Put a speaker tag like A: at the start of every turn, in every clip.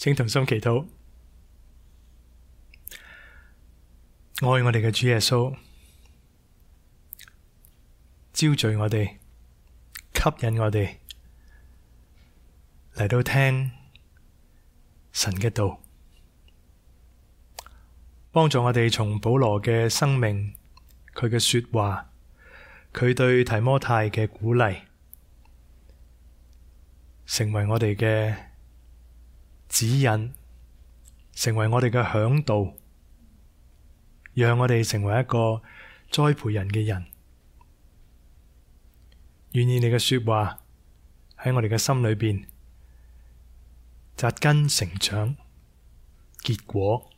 A: 請同心祈禱。愛我哋嘅主耶穌，招聚我哋，吸引我哋嚟到聽神嘅道，幫助我哋從保羅嘅生命，佢嘅說話，佢對提摩太嘅鼓勵，成為我哋嘅指引，成為我哋嘅嚮導，讓我哋成為一個栽培人嘅人。願意你嘅說話喺我哋嘅心裏邊扎根成長結果。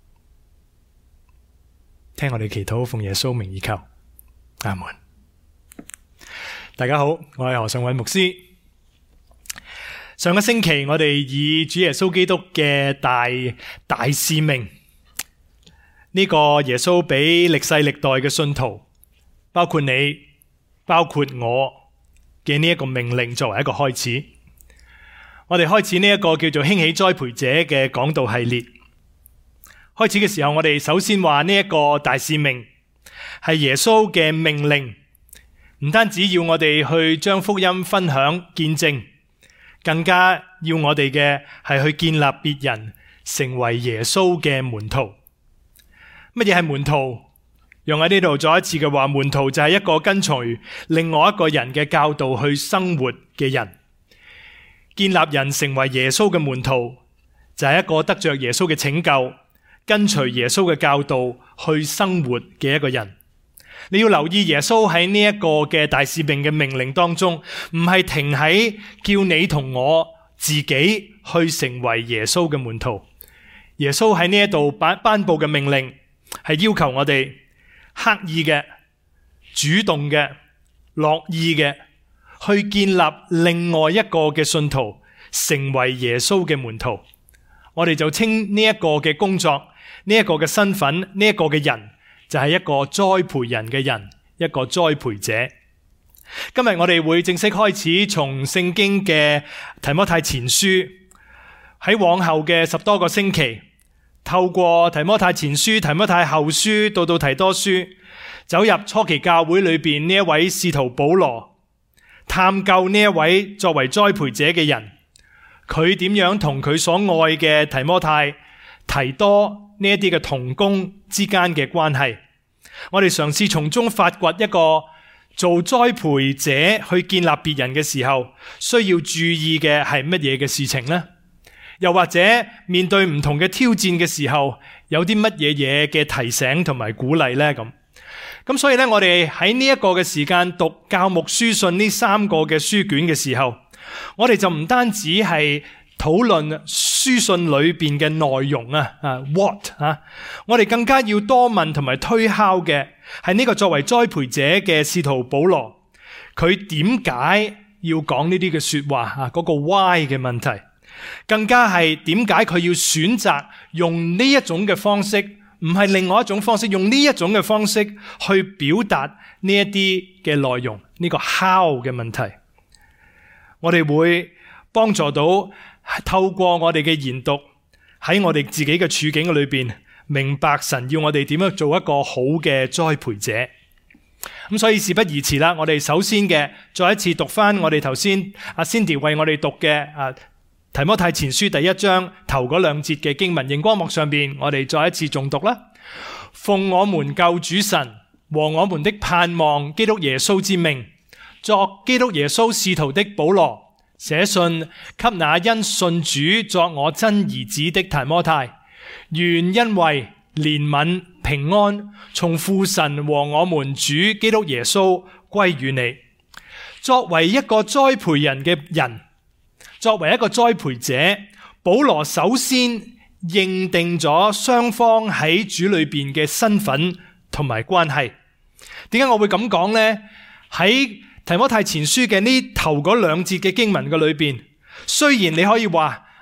A: 聽我哋祈禱，奉耶穌名而求，阿門。大家好，我係何尚偉牧師。上個星期我哋以主耶穌基督嘅大使命，呢個耶穌俾歷世歷代嘅信徒，包括你，包括我嘅呢一個命令作為一個開始。我哋開始呢一個叫做興起栽培者嘅講道系列。開始嘅時候，我哋首先話呢一個大使命係耶穌嘅命令，唔單止要我哋去將福音分享見證，更加要我哋嘅係去建立別人成為耶穌嘅門徒。乜嘢係門徒？用喺呢度再一次嘅話，門徒就係一個跟隨另外一個人嘅教導去生活嘅人。建立人成為耶穌嘅門徒，就係一個得着耶穌嘅拯救，跟隨耶穌嘅教導去生活嘅一個人。你要留意耶穌喺呢一個嘅大使命嘅命令當中，唔係停喺叫你同我自己去成為耶穌嘅門徒。耶穌喺呢一度頒布嘅命令係要求我哋刻意嘅、主動嘅、樂意嘅去建立另外一個嘅信徒成為耶穌嘅門徒。我哋就稱呢一個嘅工作，呢一個嘅身份，呢一個嘅人就係一個栽培人嘅人，一個栽培者。今日我哋會正式開始從聖經嘅提摩太前書，喺往後嘅10多個星期，透過提摩太前書、提摩太後書到提多書，走入初期教會裏邊呢一位使徒保羅，探究呢一位作為栽培者嘅人，佢點樣同佢所愛嘅提摩太、提多呢一啲嘅同工之間嘅關係。我哋嘗試從中發掘一個做栽培者去建立別人嘅時候需要注意嘅係乜嘢嘅事情呢？又或者面對唔同嘅挑戰嘅時候，有啲乜嘢嘅提醒同埋鼓勵呢？咁所以咧，我哋喺呢一個嘅時間讀教牧書信呢3個嘅書卷嘅時候，我哋就唔單止係討論書信裏邊嘅內容what 我哋更加要多問同埋推敲嘅係呢個作為栽培者嘅使徒保羅，佢點解要講呢啲嘅說話嗰個 why 嘅問題，更加係點解佢要選擇用呢一種嘅方式，唔係另外一種方式，用呢一種嘅方式去表達呢一啲嘅內容，呢個 how 嘅問題。我哋會幫助到透過我哋嘅研讀，喺我哋自己嘅處境裏邊，明白神要我哋點樣做一個好嘅栽培者。咁所以事不宜遲啦，我哋首先嘅再一次讀翻我哋頭先阿 Cindy 為我哋讀嘅提摩太前書第1章頭嗰2節嘅經文，熒光幕上邊我哋再一次誦讀啦。奉我們救主神和我們的盼望基督耶穌之命，作基督耶穌使徒的保羅，寫信給那因信主作我真兒子的提摩太，願因為憐憫平安從父神和我們主基督耶穌歸於你。作為一個栽培人嘅人，作為一個栽培者，保羅首先認定咗雙方喺主裏邊嘅身份同埋關係。點解我會咁講呢？喺提摩太前書嘅呢頭嗰2節嘅經文嘅裏邊，雖然你可以話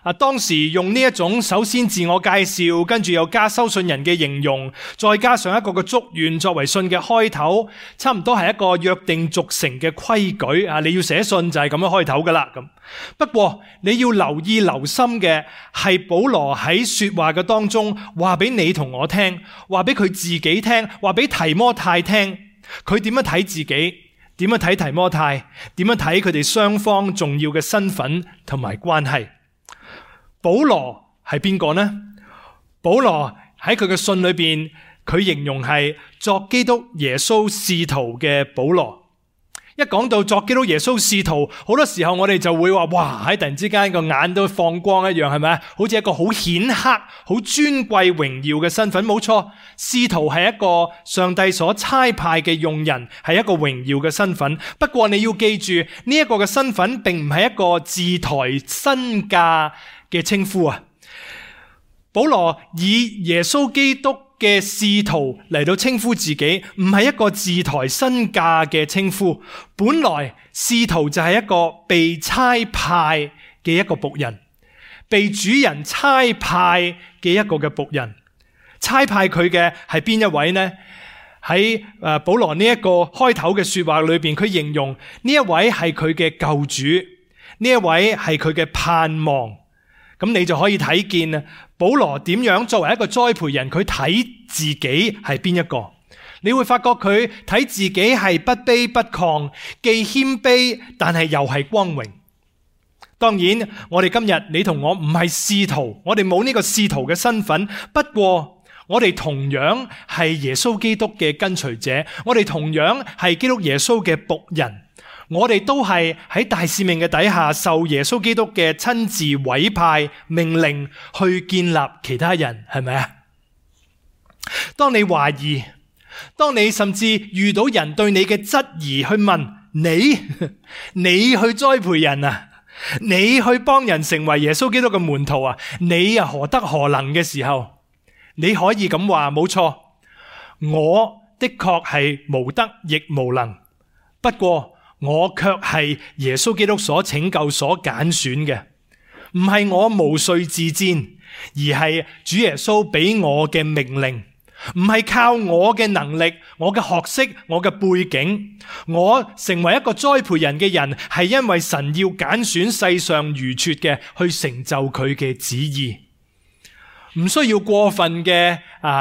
A: 當時用呢一種首先自我介紹，跟住又加收信人嘅形容，再加上一個嘅祝願作為信嘅開頭，差唔多係一個約定俗成嘅規矩啊！你要寫信就係咁樣開頭噶啦咁。不過你要留意留心嘅係保羅喺說話嘅當中話俾你同我聽，話俾佢自己聽，話俾提摩太聽，佢點樣睇自己，點樣睇提摩太，點樣睇佢哋雙方重要嘅身份同埋關係。保羅係邊個呢？保羅喺佢嘅信裏邊，佢形容係作基督耶穌使徒嘅保羅。一講到作基督耶穌使徒，好多時候我哋就會話，哇！喺突然之間個眼都放光一樣，係咪？好似一個好顯赫、好尊貴榮耀嘅身份。冇錯，使徒係一個上帝所差派嘅用人，係一個榮耀嘅身份。不過你要記住，呢一個嘅身份並唔係一個自抬身價嘅稱呼啊！保羅以耶穌基督嘅使徒嚟到稱呼自己，唔係一個自抬身價嘅稱呼。本來使徒就係一個被差派嘅一個僕人，被主人差派嘅一個嘅僕人。差派佢嘅係邊一位呢？喺保羅呢一個開頭嘅說話裏邊，佢形容呢一位係佢嘅救主，呢一位係佢嘅盼望。咁你就可以睇見啊，保羅點樣作為一個栽培人，佢睇自己係邊一個？你會發覺佢睇自己係不卑不亢，既謙卑但係又係光榮。當然，我哋今日你同我唔係使徒，我哋冇呢個使徒嘅身份。不過我哋同樣係耶穌基督嘅跟隨者，我哋同樣係基督耶穌嘅僕人。我哋都係喺大使命嘅底下，受耶穌基督嘅親自委派命令去建立其他人，係咪啊？當你懷疑，當你甚至遇到人對你嘅質疑，去問你去栽培人啊，你去幫人成為耶穌基督嘅門徒啊，你啊何德何能嘅時候，你可以咁話，冇錯，我的確係無德亦無能，不過我卻係耶穌基督所拯救、所揀選嘅，唔係我毛遂自薦，而係主耶穌俾我嘅命令，唔係靠我嘅能力、我嘅學識、我嘅背景，我成為一個栽培人嘅人，係因為神要揀選世上愚拙嘅去成就佢嘅旨意，唔需要過分嘅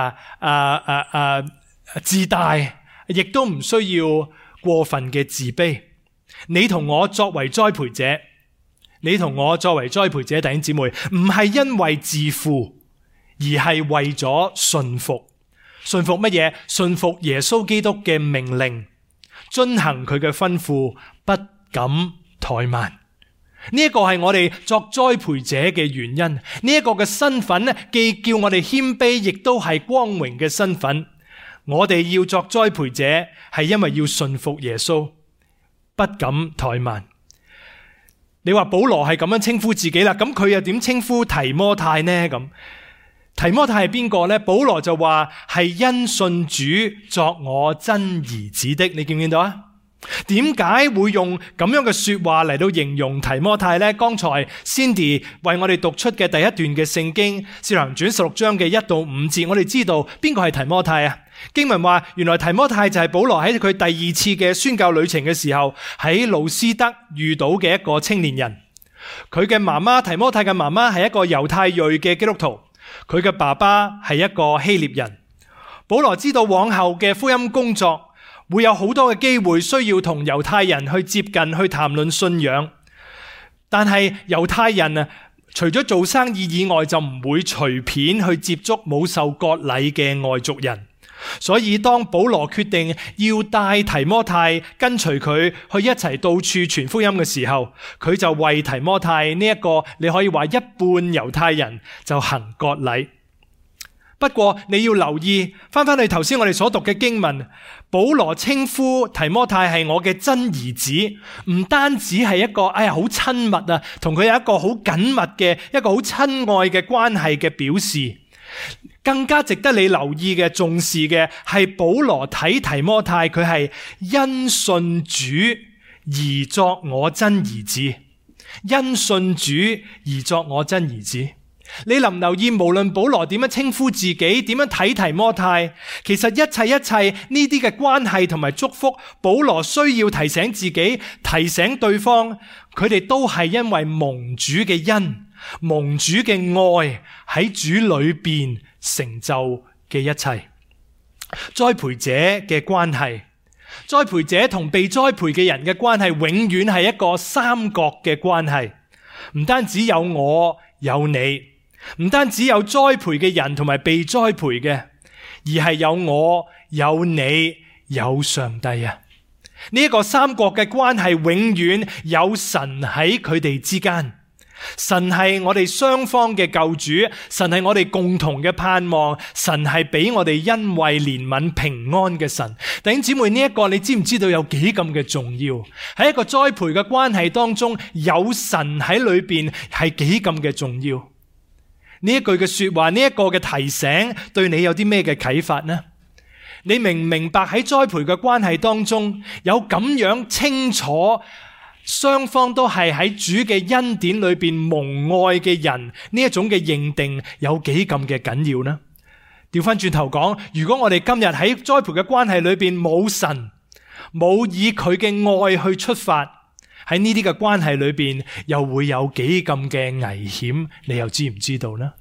A: 自大，亦都唔需要過分嘅自卑。你同我作為栽培者，弟兄姊妹，唔係因為自負，而係為咗順服。順服乜嘢？順服耶穌基督嘅命令，遵行佢嘅吩咐，不敢怠慢。呢一個係我哋作栽培者嘅原因。呢一個嘅身份咧，既叫我哋謙卑，亦都係光榮嘅身份。我哋要作栽培者，係因為要順服耶穌，不敢怠慢。你話保羅係咁樣稱呼自己啦，咁佢又點稱呼提摩太呢？咁提摩太係邊個呢？保羅就話係因信主作我真兒子的。你見唔見到啊？點解會用咁樣嘅說話嚟到形容提摩太呢？剛才 Cindy 為我哋讀出嘅第一段嘅聖經《使徒行傳》16章嘅1到5節，我哋知道邊個係提摩太啊？經文話，原來提摩太就係保羅喺佢第二次嘅宣教旅程嘅時候，喺路斯德遇到嘅一個青年人。佢嘅媽媽，提摩太嘅媽媽係一個猶太裔嘅基督徒，佢嘅爸爸係一個希臘人。保羅知道往後嘅福音工作會有好多嘅機會需要同猶太人去接近，去談論信仰。但係猶太人啊，除咗做生意以外，就唔會隨便去接觸冇受割禮嘅外族人。所以當保羅決定要帶提摩太跟隨佢去一齊到處傳福音嘅時候，佢就為提摩太呢一個你可以話一半猶太人就行割禮。不過你要留意，翻去頭先我哋所讀嘅經文，保羅稱呼提摩太係我嘅真兒子，唔單止係一個好親密啊，同佢有一個好緊密嘅一個好親愛嘅關係嘅表示。更加值得你留意嘅、重視嘅係保羅睇提摩太，佢係因信主而作我真兒子。 因信主而作我真兒子。你留唔留意，無論保羅點樣稱呼自己，點樣睇提摩太，其實一切呢啲嘅關係同埋祝福，保羅需要提醒自己，提醒對方，佢哋都係因為蒙主嘅恩，蒙主嘅愛喺主裏邊成就嘅一切。栽培者嘅關係，栽培者同被栽培嘅人嘅關係，永遠係一個三角嘅關係。唔單止有我有你，唔單止有栽培嘅人同埋被栽培嘅，而係有我有你有上帝啊！呢一個三角嘅關係，永遠有神喺佢哋之間。神係我哋雙方嘅救主，神係我哋共同嘅盼望，神係俾我哋恩惠憐憫平安嘅神。弟兄姊妹，呢一個你知唔知道有幾咁嘅重要？喺一個栽培嘅關係當中，有神喺裏邊係幾咁嘅重要？呢一句嘅說話，呢一個嘅提醒，對你有啲咩嘅啟發呢？你明唔明白喺栽培嘅關係當中，有咁樣清楚雙方都係喺主嘅恩典裏邊蒙愛嘅人，呢一種嘅認定有幾咁嘅緊要呢？調翻轉頭講，如果我哋今日喺栽培嘅關係裏邊冇神，冇以佢嘅愛去出發，喺呢啲嘅關係裏邊又會有幾咁嘅危險？你又知唔知道呢？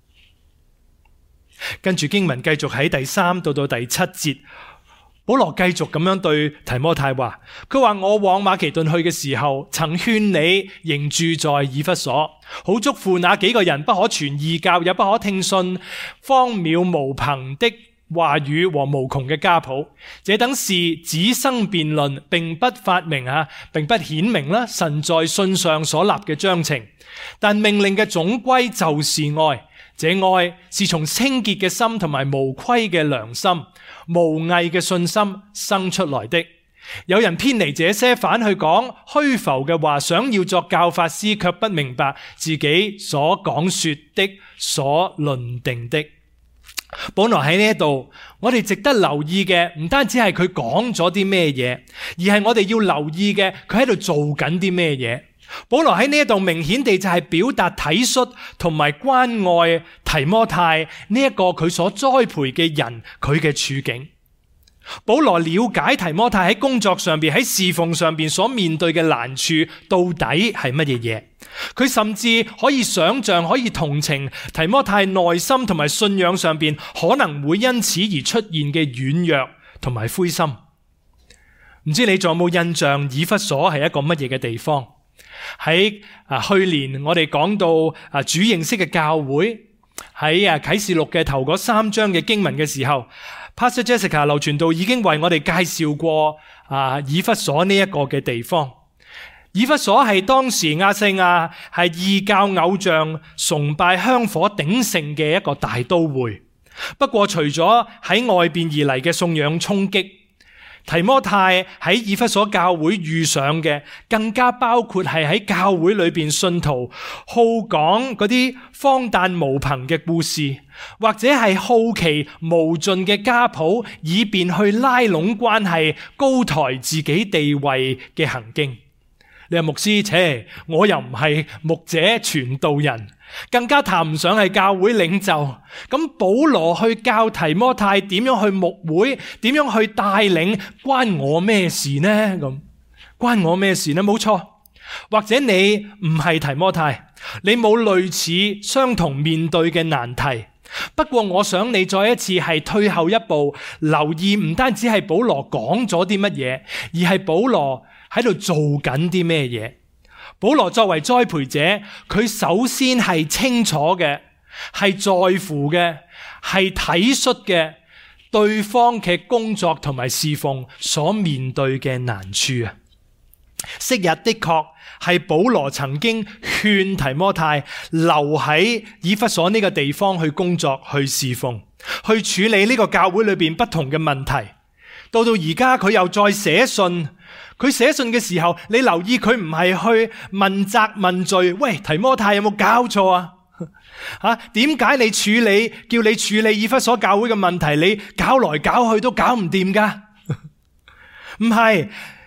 A: 跟住經文繼續喺第3到第7節，保羅繼續咁樣對提摩太話，佢話，我往馬其頓去嘅時候，曾勸你仍住在以弗所，好囑咐那幾個人不可傳異教，也不可聽信荒謬無憑的話語和無窮嘅家譜，這等事只生辯論，並不發明並不顯明啦神在信上所立嘅章程。但命令嘅總歸就是愛，這愛是從清潔嘅心同埋無虧嘅良心、無偽嘅信心生出來的。有人偏離這些，反去講虛浮嘅話，想要作教法師，卻不明白自己所講說的、所論定的。保羅喺呢一度，我哋值得留意嘅唔單止係佢講咗啲咩嘢，而係我哋要留意嘅佢喺度做緊啲咩嘢。保羅喺呢一度明顯地就係表達體恤同埋關愛提摩太呢一個佢所栽培嘅人，佢嘅處境。保羅了解提摩太喺工作上邊、喺侍奉上邊所面對嘅難處到底係乜嘢嘢。佢甚至可以想象、可以同情提摩太內心同埋信仰上邊可能會因此而出現嘅軟弱同埋灰心。唔知你仲有冇印象以弗所係一個乜嘢嘅地方？喺去年我哋講到主認識嘅教會，喺啟示錄嘅頭嗰3章嘅經文嘅時候， Pastor Jessica 劉傳道已經為我哋介紹過以弗所呢一個嘅地方。以弗所係當時亞細亞係異教偶像崇拜香火鼎盛嘅一個大都會。不過除咗喺外邊而嚟嘅信仰衝擊，提摩太喺以弗所教會遇上嘅，更加包括係喺教會裏邊信徒好講嗰啲荒誕無憑嘅故事，或者係好奇無盡嘅家譜，以便去拉攏關係、高抬自己地位嘅行徑。你話牧師，我又唔係牧者傳道人，更加談唔上係教會領袖。咁保羅去教提摩太點樣去牧會，點樣去帶領，關我咩事呢？咁關我咩事呢？冇錯，或者你唔係提摩太，你冇類似相同面對嘅難題。不過我想你再一次係退後一步，留意唔單止係保羅講咗啲乜嘢，而係保羅喺度做緊啲咩嘢。保羅作為栽培者，佢首先係清楚嘅，係在乎嘅，係體恤嘅對方嘅工作同埋侍奉所面對嘅難處啊。昔日的確係保羅曾經勸提摩太留喺以弗所呢個地方去工作、去侍奉、去處理呢個教會裏邊不同嘅問題。到而家佢又再寫信，佢寫信嘅時候，你留意佢唔係去問責問罪，喂，提摩太有冇搞錯啊？點解你叫你處理以弗所教會嘅問題，你搞來搞去都搞唔掂噶？唔係。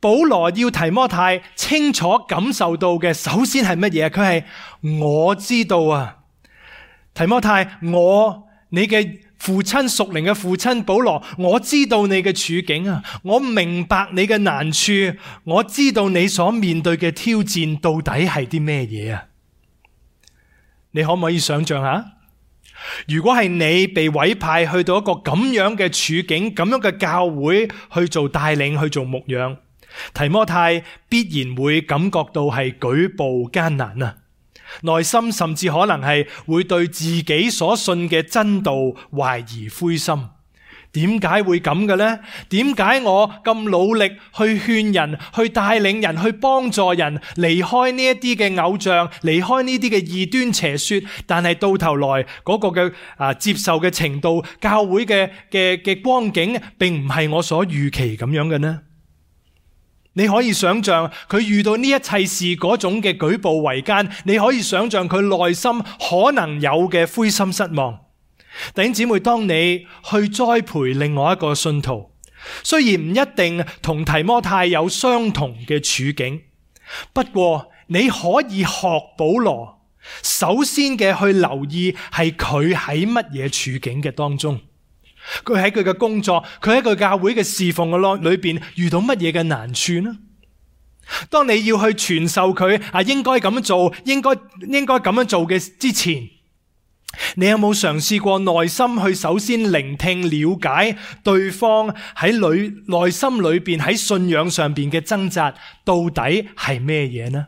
A: 保羅要提摩太清楚感受到嘅，首先係乜嘢？佢係我知道啊，提摩太，你嘅父親，屬靈嘅父親保羅，我知道你嘅處境啊，我明白你嘅難處，我知道你所面對嘅挑戰到底係啲咩嘢啊？你可唔可以想象下？如果係你被委派去到一個咁樣嘅處境，咁樣嘅教會去做帶領，去做牧養，提摩太必然會感覺到係舉步艱難啊！內心甚至可能係會對自己所信嘅真道懷疑灰心。點解會咁嘅呢？點解我咁努力去勸人、去帶領人、去幫助人離開呢一啲嘅偶像，離開呢啲嘅異端邪說，但係到頭來嗰個嘅接受嘅程度，教會嘅光景並唔係我所預期咁樣嘅呢？你可以想象佢遇到呢一切事嗰種嘅舉步維艱，你可以想象佢內心可能有嘅灰心失望。弟兄姊妹，當你去栽培另外一個信徒，雖然唔一定同提摩太有相同嘅處境，不過你可以學保羅，首先嘅去留意係佢喺乜嘢處境嘅當中。佢喺佢嘅工作，佢喺佢教會嘅侍奉嘅裏邊遇到乜嘢嘅難處呢？當你要去傳授佢應該咁樣做，應該咁樣做嘅之前，你有冇嘗試過內心去首先聆聽、了解對方喺內心裏邊喺信仰上邊嘅掙扎到底係咩嘢呢？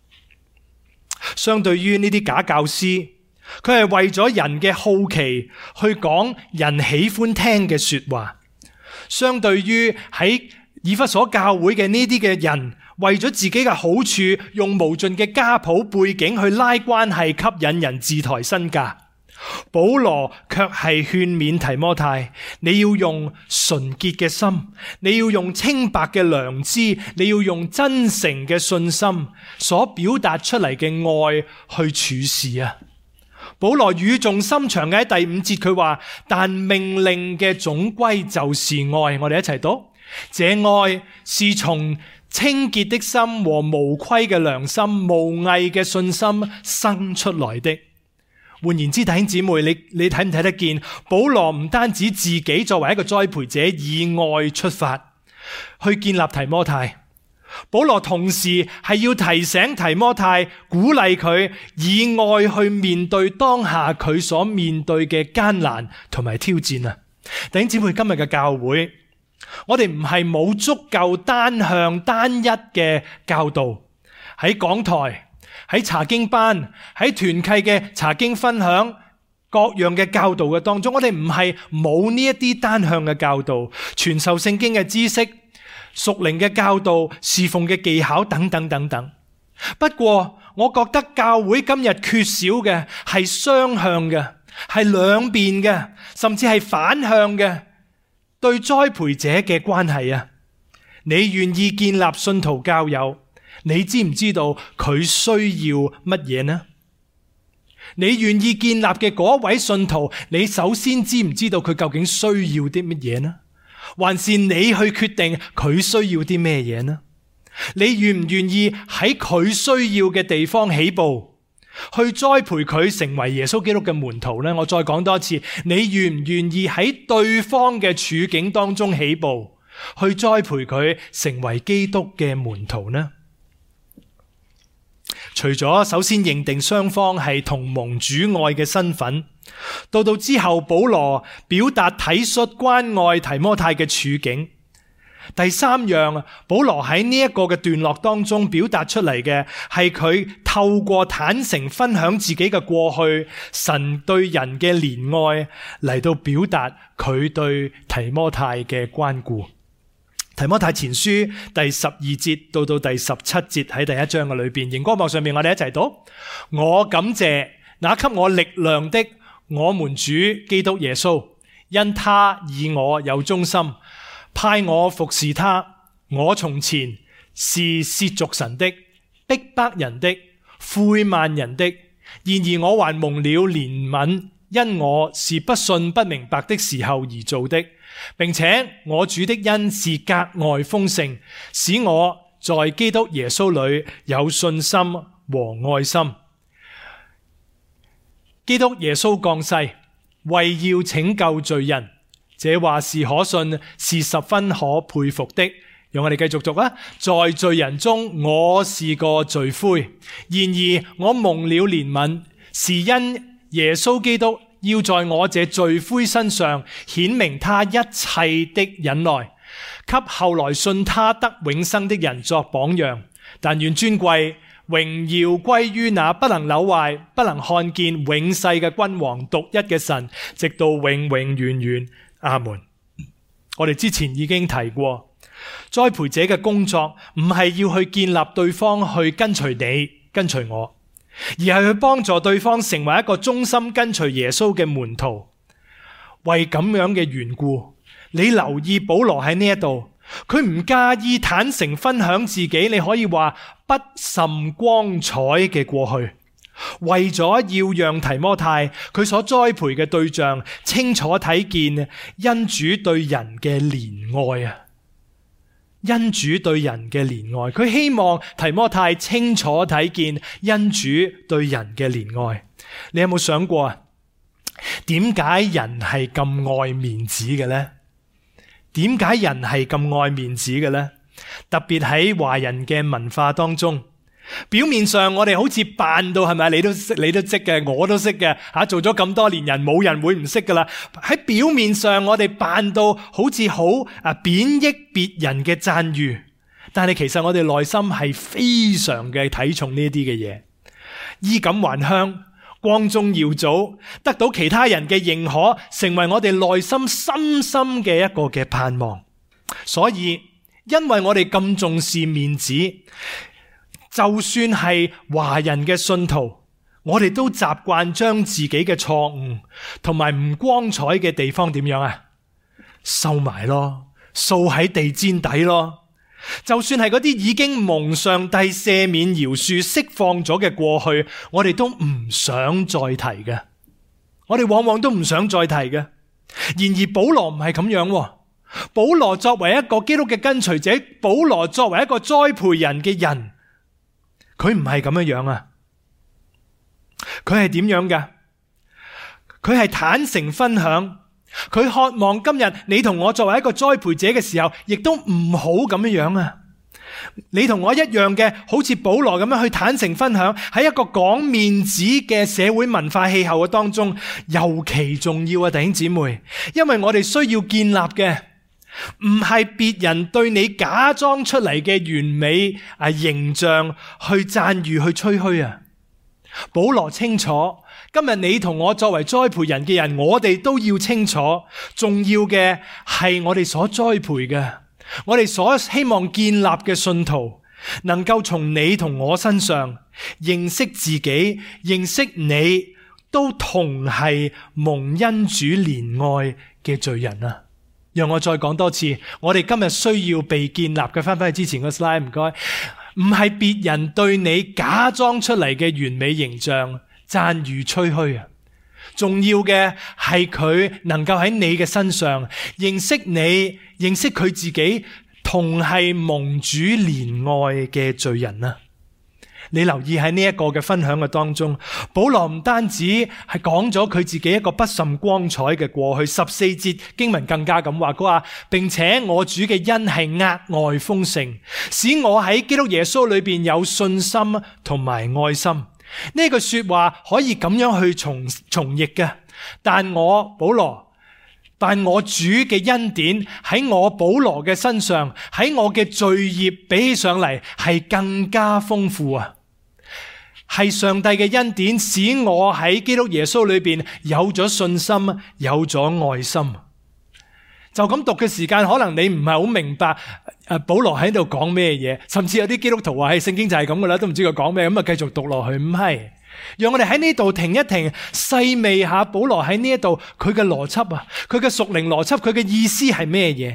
A: 相對於呢啲假教師，佢係為咗人嘅好奇去講人喜歡聽嘅說話。相對於喺以弗所教會嘅呢啲嘅人，為咗自己嘅好處，用無盡嘅家譜背景去拉關係，吸引人自抬身價。保羅卻係勸勉提摩太，你要用純潔嘅心，你要用清白嘅良知，你要用真誠嘅信心所表達出嚟嘅愛去處事啊！保羅語重心長嘅喺第5節佢話，但命令嘅總歸就是愛。我哋一齊讀，這愛是從清潔的心和無虧嘅良心、無偽嘅信心生出來的。換言之，弟兄姊妹，你睇唔睇得見？保羅唔單止自己作為一個栽培者，以愛出發去建立提摩太，保羅同時係要提醒提摩太，鼓勵佢以愛去面對當下佢所面對嘅艱難同埋挑戰啊！弟兄姊妹，今日嘅教會，我哋唔係冇足夠單向單一嘅教導喺講台，喺查經班，喺團契嘅查經分享，各樣嘅教導嘅當中，我哋唔係冇呢一啲單向嘅教導，傳授聖經嘅知識、屬靈嘅教導、侍奉嘅技巧等等等等。不過我覺得教會今日缺少嘅係雙向嘅，係兩邊嘅，甚至係反向嘅對栽培者嘅關係啊！你願意建立信徒教友，你知唔知道佢需要乜嘢呢？你願意建立嘅嗰位信徒，你首先知唔知道佢究竟需要啲乜嘢呢？還是你去決定佢需要啲咩嘢呢？你願唔願意喺佢需要嘅地方起步，去栽培佢成為耶穌基督嘅門徒呢？我再講多一次，你願唔願意喺對方嘅處境當中起步，去栽培佢成為基督嘅門徒呢？除咗首先認定雙方係同蒙主愛嘅身份，到之後保羅表達體恤關愛提摩太嘅處境。第三樣，保羅喺呢一個嘅段落當中表達出嚟嘅係佢透過坦誠分享自己嘅過去，神對人嘅憐愛嚟到表達佢對提摩太嘅關顧。提摩太前書第12節到第17節喺第1章嘅裏邊，熒光幕上面我哋一齊讀。我感謝那給我力量的我們主基督耶穌，因他以我有忠心，派我服侍他。我從前是褻瀆神的、逼迫人的、侮慢人的，然而我還蒙了憐憫， 因我是不信不明白的時候而做的，並且我主的恩是格外豐盛，使我在基督耶穌裏有信心和愛心。基督耶穌降世，為要拯救罪人，這話是可信，是十分可佩服的。讓我哋繼續讀啊！在罪人中，我是個罪魁，然而我蒙了憐憫，是因耶穌基督要在我這罪魁身上顯明他一切的忍耐，給後來信他得永生的人作榜樣。但願尊貴榮耀歸於那不能朽壞、不能看見、永世嘅君王、獨一嘅神，直到永永遠遠。阿門。我哋之前已經提過，栽培者嘅工作唔係要去建立對方去跟隨你、跟隨我，而係去幫助對方成為一個忠心跟隨耶穌嘅門徒。為咁樣嘅緣故，你留意保羅喺呢一度，佢唔介意坦誠分享自己，你可以話不甚光彩嘅過去，為咗要讓提摩太佢所栽培嘅對象清楚睇見恩主對人嘅憐愛啊！恩主對人嘅憐愛，佢希望提摩太清楚睇見恩主對人嘅憐愛。你有冇想過啊？點解人係咁愛面子嘅呢？點解人係咁愛面子嘅呢？特別喺華人嘅文化當中，表面上我哋好似扮到係咪？你都識嘅，我都識嘅吓，做咗咁多年人，冇人會唔識噶啦。喺表面上我哋扮到好似好貶抑別人嘅讚譽，但係其實我哋內心係非常嘅睇重呢啲嘅嘢，衣錦還鄉，光宗耀祖，得到其他人嘅認可，成為我哋內心深深嘅一個嘅盼望。所以因為我哋咁重視面子，就算係華人嘅信徒，我哋都習慣將自己嘅錯誤同埋唔光彩嘅地方點樣啊？收埋咯，掃喺地氈底咯。就算係嗰啲已經蒙上帝赦免饒恕釋放咗嘅過去，我哋都唔想再提嘅。我哋往往都唔想再提嘅。然而保羅唔係咁樣。保羅作為一個基督嘅跟隨者，保羅作為一個栽培人嘅人，佢唔係咁樣啊。佢係點樣㗎？佢係坦誠分享，佢渴望今日你同我作為一個栽培者嘅時候，亦都唔好咁樣啊。你同我一樣嘅，好似保羅咁樣去坦誠分享，喺一個講面子嘅社會文化氣候嘅當中，尤其重要啊，弟兄姊妹，因為我哋需要建立嘅唔係別人對你假裝出嚟嘅完美形象去讚譽去吹噓啊。保羅清楚，今日你同我作為栽培人嘅人，我哋都要清楚，重要嘅係我哋所栽培嘅，我哋所希望建立嘅信徒，能夠從你同我身上認識自己，認識你都同係蒙恩主憐愛嘅罪人啊。讓我再講多次，我哋今日需要被建立嘅，翻返去之前個 slide 唔該，唔係別人對你假裝出嚟嘅完美形象讚譽吹噓啊，重要嘅係佢能夠喺你嘅身上認識你，認識佢自己同係蒙主憐愛嘅罪人啊。你留意喺呢一個嘅分享嘅當中，保羅唔單止係講咗佢自己一個不甚光彩嘅過去，14節經文更加咁話，佢話並且我主嘅恩係額外豐盛，使我喺基督耶穌裏邊有信心同埋愛心。呢句說話可以咁樣去重譯嘅，但我主嘅恩典喺我保羅嘅身上，喺我嘅罪孽比起上嚟係更加豐富啊！係上帝嘅恩典使我喺基督耶穌裏邊有咗信心，有咗愛心。就咁讀嘅時間，可能你唔係好明白保羅喺度講咩嘢，甚至有啲基督徒話係聖經就係咁噶啦，都唔知佢講咩，咁啊繼續讀落去。唔係，讓我哋喺呢度停一停，細味下保羅喺呢一度佢嘅邏輯啊，佢嘅屬靈邏輯，佢嘅意思係咩嘢？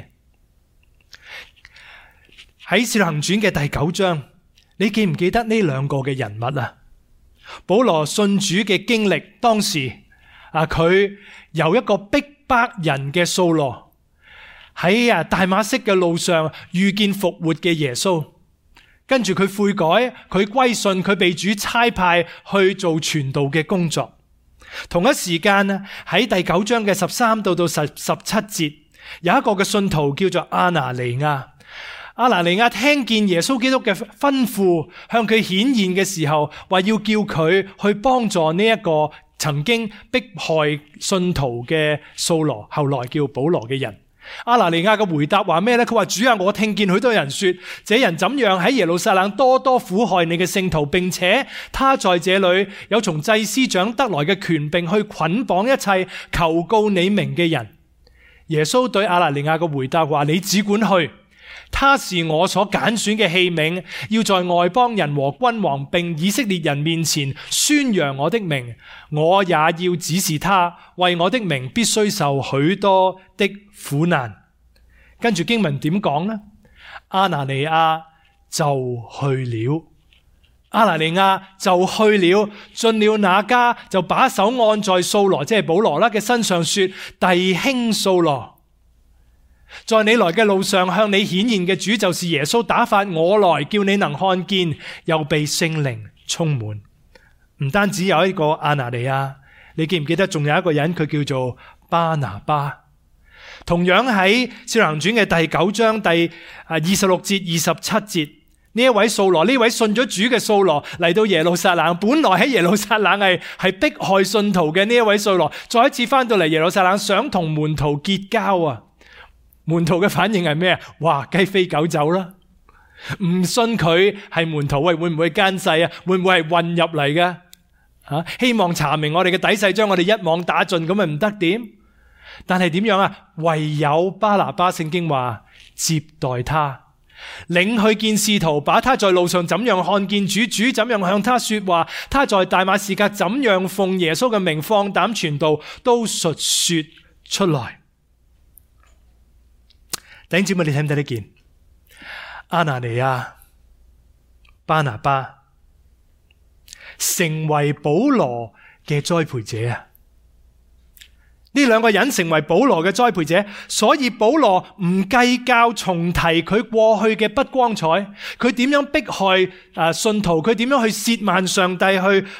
A: 喺《使徒行傳》嘅第9章，你記唔記得呢兩個嘅人物啊？保羅信主嘅經歷，當時佢由一個逼迫人嘅掃羅喺大馬色嘅路上遇見復活嘅耶穌，跟住佢悔改，佢歸信，佢被主差派去做傳道嘅工作。同一時間喺第9章嘅13到17節，有一個嘅信徒叫做亞拿尼亞。亞拿尼亞聽見耶穌基督嘅吩咐向佢顯現嘅時候，話要叫佢去幫助呢一個曾經迫害信徒嘅掃羅，後來叫保羅嘅人。亞拿尼亞嘅回答話咩呢？佢話，主啊，我聽見許多人說，這人怎樣喺耶路撒冷多多苦害你嘅聖徒，並且他在這裏有從祭司長得來嘅權柄去捆綁一切求告你名嘅人。耶穌對亞拿尼亞嘅回答話，你只管去，他是我所揀選嘅器皿，要在外邦人和君王並以色列人面前宣揚我的名，我也要指示他，為我的名必須受許多的苦難。跟住經文點講呢？亞拿尼亞就去了，亞拿尼亞就去了，進了那家，就把手按在掃羅，即係保羅啦嘅身上，說：弟兄掃羅，在你來嘅路上向你顯現嘅主就是耶穌，打發我來叫你能看見，又被聖靈充滿。唔單止有一個亞拿尼亞，你記唔記得仲有一個人，佢叫做巴拿巴？同樣喺使徒行傳嘅第9章第26節27節，呢一位掃羅，呢位信咗主嘅掃羅嚟到耶路撒冷，本來喺耶路撒冷係迫害信徒嘅呢一位掃羅，再一次翻到嚟耶路撒冷，想同門徒結交啊！門徒嘅反應係咩啊？哇，雞飛狗走啦！唔信佢係門徒，喂，會唔會奸細啊？會唔會係混入嚟嘅？希望查明我哋嘅底細，將我哋一網打盡，咁咪唔得點？但係點樣啊？唯有巴拿巴，聖經話接待他，領去見使徒，把他在路上怎樣看見主，主怎樣向他說話，他在大馬士革怎樣奉耶穌嘅名放膽傳道，都述說出來。弟兄姊妹，你睇唔睇得見？亞拿尼亞、巴拿巴成為保羅嘅栽培者啊！呢兩個人成為保羅嘅栽培者，所以保羅唔計較重提佢過去嘅不光彩，佢點樣迫害信徒，佢點樣去褻慢上帝，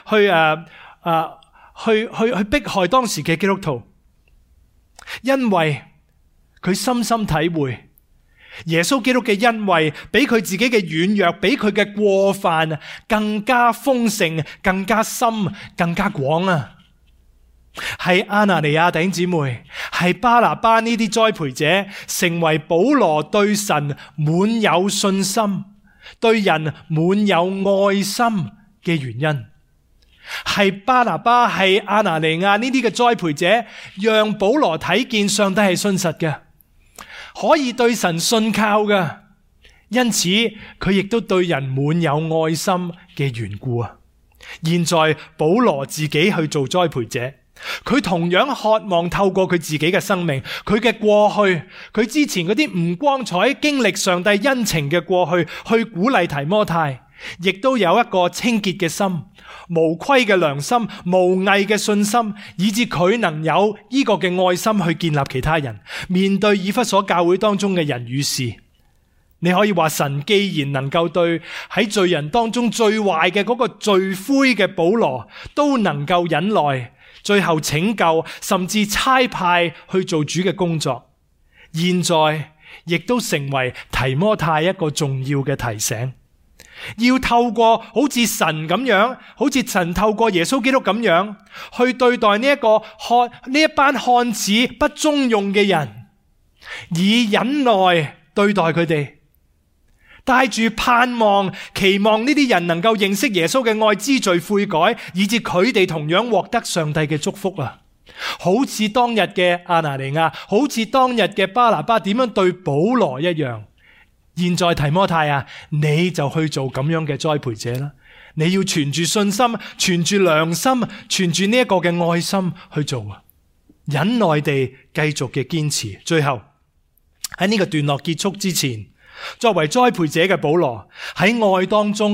A: 去迫害當時嘅基督徒，因為佢深深體會耶穌基督嘅恩惠比佢自己嘅軟弱，比佢嘅過犯更加豐盛、更加深、更加廣啊！係亞拿尼亞弟兄姊妹，係巴拿巴呢啲栽培者，成為保羅對神滿有信心、對人滿有愛心嘅原因。係巴拿巴、係亞拿尼亞呢啲嘅栽培者，讓保羅睇見上帝係信實嘅，可以對神信靠嘅，因此佢亦都對人滿有愛心嘅緣故啊！現在保羅自己去做栽培者，佢同樣渴望透過佢自己嘅生命，佢嘅過去，佢之前嗰啲唔光彩經歷上帝恩情嘅過去，去鼓勵提摩太，亦都有一個清潔嘅心、無虧嘅良心、無偽嘅信心，以致佢能有呢個嘅愛心去建立其他人，面對以弗所教會當中嘅人與事。你可以話神既然能夠對喺罪人當中最壞嘅嗰個罪魁嘅保羅都能夠忍耐，最後拯救，甚至差派去做主嘅工作，現在亦都成為提摩太一個重要嘅提醒，要透過好似神咁樣，好似神透過耶穌基督咁樣去對待呢一班看似不中用嘅人，以忍耐對待佢哋，帶住盼望，期望呢啲人能夠認識耶穌嘅愛，知罪悔改，以致佢哋同樣獲得上帝嘅祝福啊！好似當日嘅亞拿尼亞，好似當日嘅巴拿巴點樣對保羅一樣。現在提摩太啊，你就去做咁樣嘅栽培者啦！你要存住信心，存住良心，存住呢一個嘅愛心去做啊！忍耐地繼續嘅堅持。最後喺呢個段落結束之前，作為栽培者嘅保羅喺愛當中提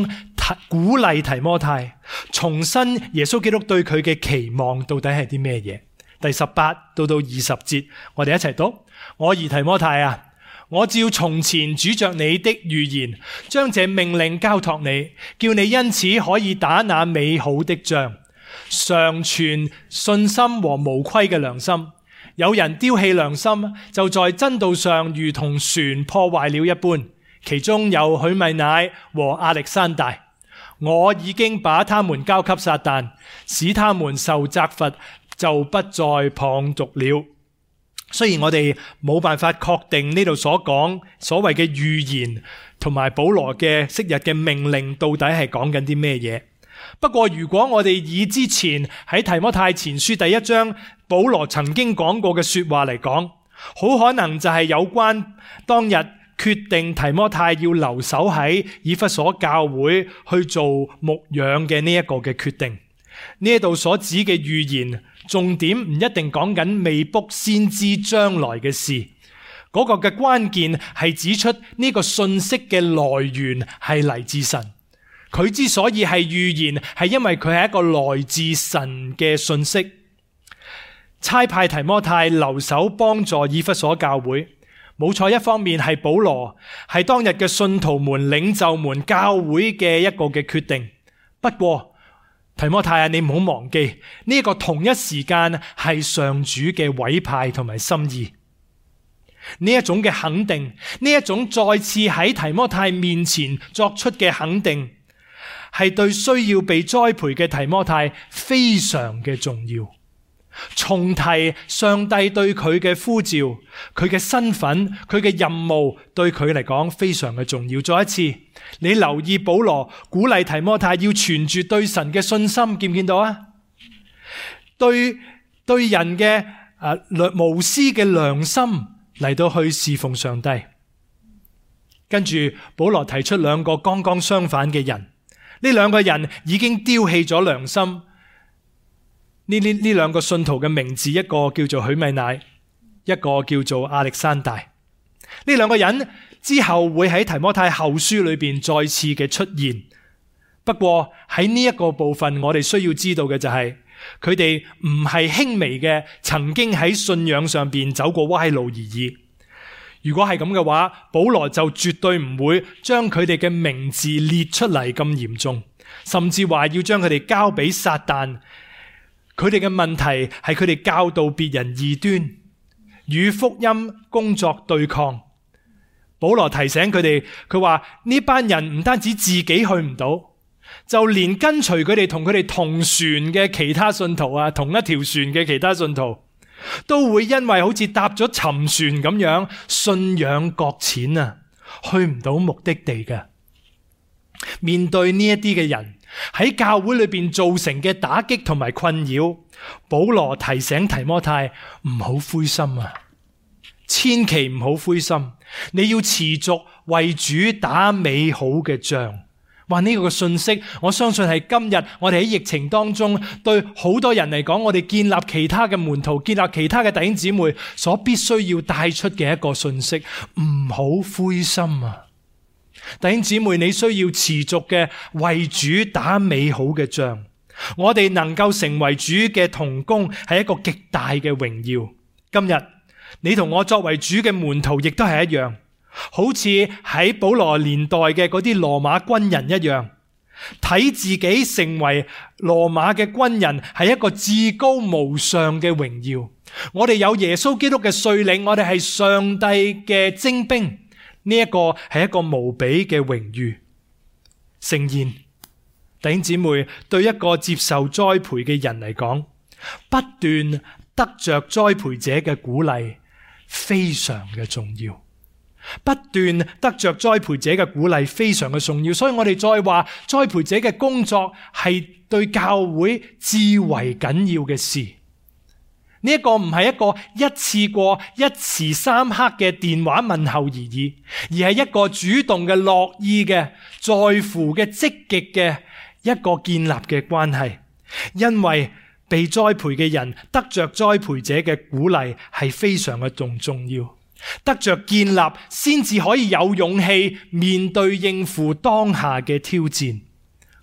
A: 鼓勵提摩太，重申耶穌基督對佢嘅期望到底係啲咩嘢。第18到20節，我哋一齊讀。我兒提摩太啊，我照從前主着你的預言，將這命令交託你，叫你因此可以打那美好的仗，常存信心和無虧嘅良心。有人丟棄良心，就在真道上如同船破壞了一般。其中有許米乃和亞歷山大，我已經把他們交給撒旦，使他們受責罰，就不再謗瀆了。雖然我哋冇辦法確定呢度所講所謂嘅預言同埋保羅嘅昔日嘅命令到底係講緊啲咩嘢，不過如果我哋以之前喺提摩太前書第1章保羅曾經講過嘅說話嚟講，好可能就係有關當日決定提摩太要留守喺以弗所教會去做牧養嘅呢一個嘅決定。呢度所指嘅預言重點唔一定講緊未卜先知將來嘅事，嗰個嘅關鍵係指出呢個信息嘅來源係嚟自神。佢之所以係預言，係因為佢係一個來自神嘅信息。差派提摩太留守幫助以弗所教會，冇錯，一方面係保羅係當日嘅信徒們、領袖們、教會嘅一個嘅決定。不過提摩太啊，你唔好忘記呢個同一時間係上主嘅委派同埋心意。呢一種嘅肯定，呢一種再次喺提摩太面前作出嘅肯定，係對需要被栽培嘅提摩太非常嘅重要。重提上帝對佢嘅呼召，佢嘅身份，佢嘅任務，對佢嚟講非常嘅重要。再一次，你留意保羅鼓勵提摩太要存住對神嘅信心，見唔見到啊？對人嘅無私嘅良心嚟到去侍奉上帝。跟住保羅提出兩個剛剛相反嘅人，呢兩個人已經丟棄咗良心。呢兩個信徒嘅名字，一個叫做許米乃，一個叫做亞歷山大。呢兩個人之後會喺提摩太後書裏邊再次嘅出現。不過喺呢一個部分，我哋需要知道嘅就係佢哋唔係輕微嘅曾經喺信仰上邊走過歪路而已。如果係咁嘅話，保羅就絕對唔會將佢哋嘅名字列出嚟咁嚴重，甚至話要將佢哋交俾撒旦。佢哋嘅問題係佢哋教導別人異端，與福音工作對抗。保羅提醒佢哋，佢話呢班人唔單止自己去唔到，就連跟隨佢哋同佢哋同船嘅其他信徒啊，同一條船嘅其他信徒，都會因為好似搭咗沉船咁樣，信仰擱淺啊，去唔到目的地嘅。面對呢一啲嘅人喺教會裏邊造成嘅打擊同埋困擾，保羅提醒提摩太唔好灰心啊，千祈唔好灰心，你要持續為主打美好嘅仗。話呢個信息，我相信係今日我哋喺疫情當中，對好多人嚟講，我哋建立其他嘅門徒，建立其他嘅弟兄姊妹所必須要帶出嘅一個信息，唔好灰心啊！弟兄姊妹，你需要持續嘅為主打美好嘅仗。我哋能夠成為主嘅同工，係一個極大嘅榮耀。今日你同我作為主嘅門徒，亦都係一樣，好似喺保羅年代嘅嗰啲羅馬軍人一樣，睇自己成為羅馬嘅軍人係一個至高無上嘅榮耀。我哋有耶穌基督嘅率領，我哋係上帝嘅精兵。呢一個係一個無比嘅榮譽。誠然，弟兄姊妹，對一個接受栽培嘅人嚟講，不斷得着栽培者嘅鼓勵非常嘅重要。不斷得着栽培者嘅鼓勵非常嘅重要。所以我哋再話栽培者嘅工作係對教會至為緊要嘅事。呢一個唔係一個一次過一時三刻嘅電話問候而已，而係一個主動嘅、樂意嘅、在乎嘅、積極嘅一個建立嘅關係。因為被栽培嘅人得着栽培者嘅鼓勵係非常嘅重要，得着建立先至可以有勇氣面對應付當下嘅挑戰。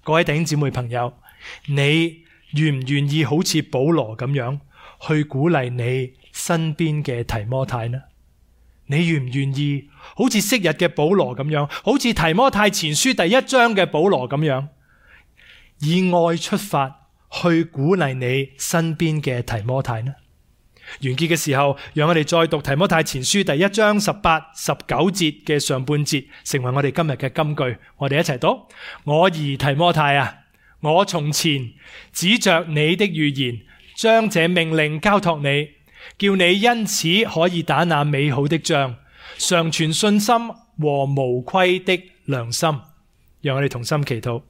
A: 各位弟兄姊妹朋友，你願唔願意好似保羅咁樣去鼓勵你身邊嘅提摩太呢？你願唔願意好似昔日嘅保羅咁樣，好似提摩太前書第1章嘅保羅咁樣，以愛出發去鼓勵你身邊嘅提摩太呢？完結嘅時候，讓我哋再讀提摩太前書第1章18、19節嘅上半節，成為我哋今日嘅金句。我哋一齊讀：我兒提摩太啊，我從前指着你的預言，將這命令交託你，叫你因此可以打那美好的仗，常存信心和無虧的良心。讓我哋同心祈禱。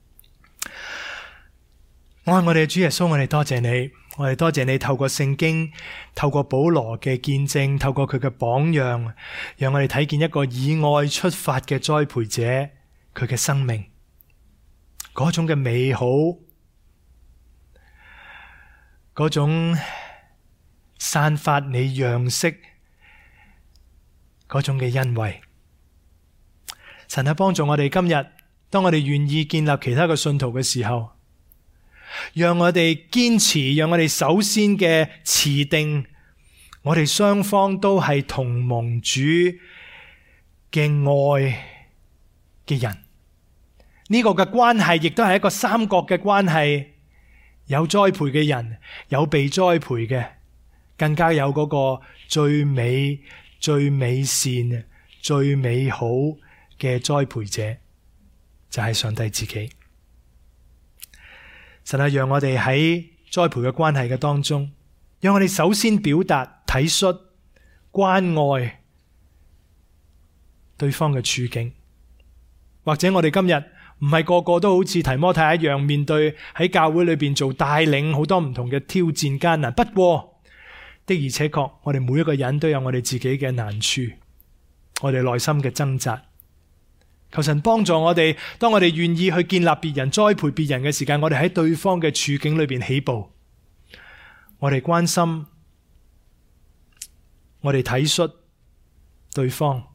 A: 愛我哋嘅主耶穌，我哋多謝你，我哋多謝你透過聖經，透過保羅嘅見證，透過佢嘅榜樣，讓我哋睇見一個以愛出發嘅栽培者，佢嘅生命嗰種嘅美好，嗰種散發你樣式嗰種嘅恩惠。神啊，幫助我哋今日，當我哋願意建立其他嘅信徒嘅時候，讓我哋堅持，讓我哋首先嘅持定，我哋雙方都係同蒙主嘅愛嘅人。呢個嘅關係亦都係一個三角嘅關係，有栽培嘅人，有被栽培嘅，更加有嗰個最美、最美善、最美好嘅栽培者，就係上帝自己。神啊，讓我哋喺栽培嘅關係嘅當中，讓我哋首先表達體恤、關愛對方嘅處境。或者我哋今日唔係個個都好似提摩太一樣，面對喺教會裏邊做帶領好多唔同嘅挑戰艱難。不過的而且確，我哋每一個人都有我哋自己嘅難處，我哋內心嘅掙扎。求神幫助我哋，當我哋願意去建立別人、栽培別人嘅時間，我哋喺對方嘅處境裏邊起步，我哋關心，我哋體恤對方。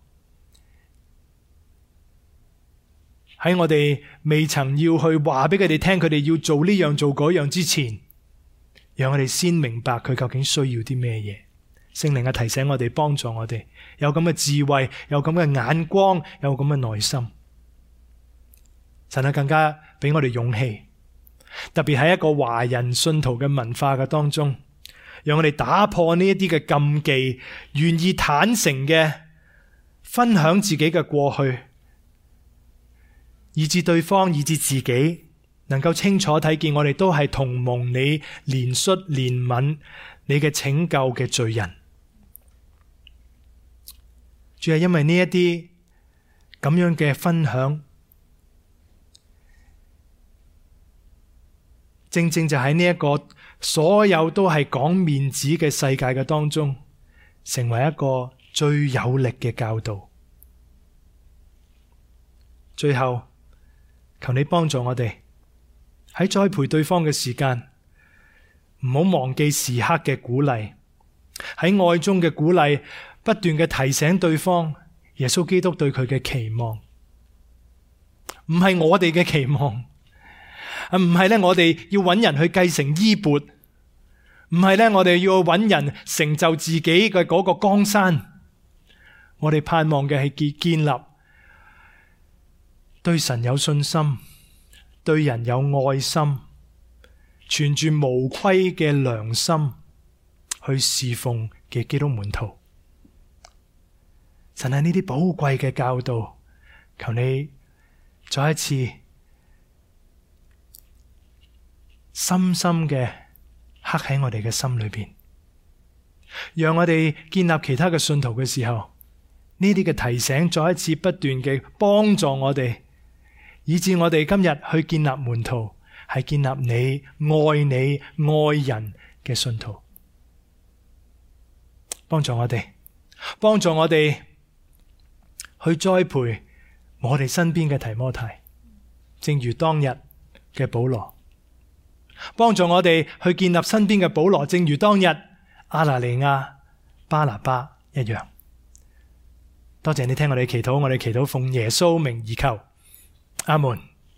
A: 喺我哋未曾要去話俾佢哋聽，佢哋要做呢樣做嗰樣之前，讓我哋先明白佢究竟需要啲咩嘢。聖靈嘅提醒我哋，幫助我哋有咁嘅智慧，有咁嘅眼光，有咁嘅耐心。神啊，更加俾我哋勇氣，特別喺一個華人信徒嘅文化嘅當中，讓我哋打破呢一啲嘅禁忌，願意坦誠嘅分享自己嘅過去，以致對方，以致自己能夠清楚睇見我哋都係同蒙你憐恤憐憫你嘅拯救嘅罪人。主係因為呢一啲咁樣嘅分享，正正就喺呢一個所有都係講面子嘅世界嘅當中，成為一個最有力嘅教導。最後，求你幫助我哋喺栽培對方嘅時間，唔好忘記時刻嘅鼓勵，喺愛中嘅鼓勵，不斷嘅提醒對方耶穌基督對佢嘅期望，唔係我哋嘅期望，唔係咧我哋要揾人去繼承衣缽，唔係咧我哋要揾人成就自己嘅嗰個江山。我哋盼望嘅係建立對神有信心，對人有愛心，存住無虧嘅良心去侍奉嘅基督門徒。神係呢啲寶貴嘅教導，求你再一次深深嘅刻喺我哋嘅心裏邊，讓我哋建立其他嘅信徒嘅時候，呢啲嘅提醒再一次不斷嘅幫助我哋，以致我哋今日去建立門徒，係建立你愛人嘅信徒。幫助我哋，幫助我哋去栽培我哋身邊嘅提摩太，正如當日嘅保羅。幫助我哋去建立身邊嘅保羅，正如當日亞拿尼亞、巴拿巴一樣。多謝你聽我哋祈禱，我哋祈禱奉耶穌名而求，阿門。